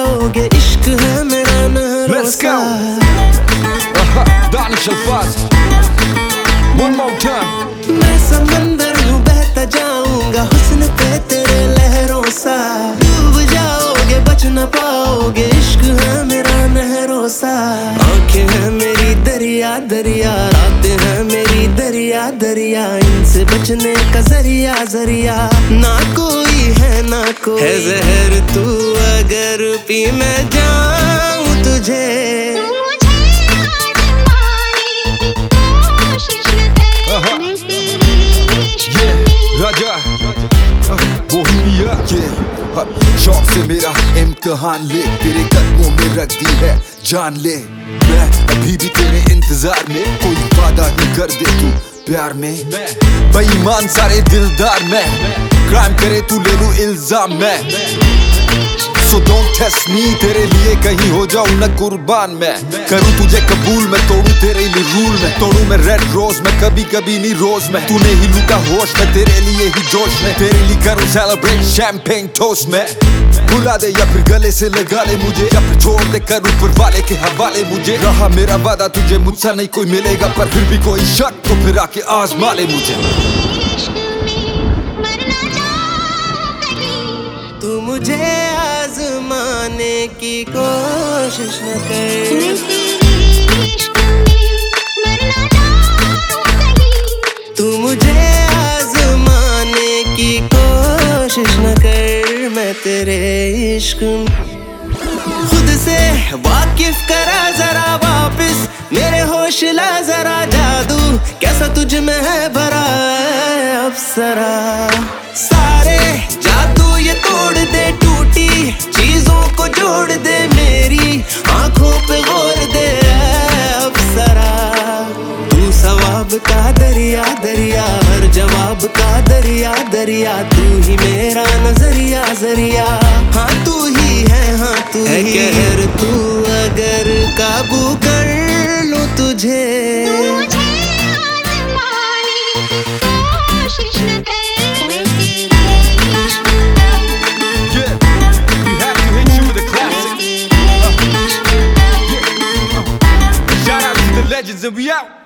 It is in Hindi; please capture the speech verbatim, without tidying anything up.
जाओगे, इश्क है मेरा नहरों सा। दानिश अल्फाज, one more time। मैं समंदर हूँ बहता जाऊंगा हुस्न पे तेरे लहरों सा। डूब जाओगे बच न पाओगे, इश्क है मेरा नहरों सा। आंखें हैं मेरी दरिया दरिया, रातें हैं मेरी दरिया दरिया, इनसे बचने का जरिया जरिया ना कोई है ना कोई है। जहर तू अगर पी मैं जाऊं तुझे, राजा बोहिमिया ये शौक से मेरा इम्तिहान ले, तेरे कदमों में रख दी है जान ले। मैं अभी भी तेरे इंतजार में, कोई वादा नहीं कर दे तू प्यार में। बेईमान सारे दिलदार मैं, क्राइम करे तू ले लूं इल्जाम मैं। So don't test me, तेरे लिए कहीं हो जाऊं न कुर्बान मैं। करूं तुझे कबूल मैं, तोड़ूं तेरे लिए रूल मैं। तोड़ूं मैं रेड रोज मैं, कभी कभी नहीं रोज मैं। तूने ही लूटा होश मैं, तेरे लिए ही जोश में। तेरे लिए करूं सेलिब्रेट शैंपेन टोस्ट मैं। बुला दे या फिर गले से लगा ले मुझे, या फिर छोड़ दे कर ऊपर वाले के हवाले मुझे। रहा मेरा वादा तुझे मुझसे नहीं कोई मिलेगा, पर फिर भी कोई शक तो फिर आके आजमा ले मुझे। तू मुझे आजमाने की कोशिश न कर, तू मुझे आजमाने की कोशिश न कर। मैं तेरे इश्क खुद से वाकिफ करा जरा वापस, मेरे होश ला जरा जादू कैसा तुझ में है भरा है अप्सरा। सारे जादू ये तोड़ दे, टूटी चीजों को जोड़ दे, मेरी आंखों पे गौर दे अप्सरा। तू सवाब का दरिया दरिया, हर जवाब का दरिया दरिया, तू ही मेरा नजरिया जरिया। हाँ तू ही है, हाँ तू है कहर, तू अगर काबू कर लूं तुझे, Legends and we out.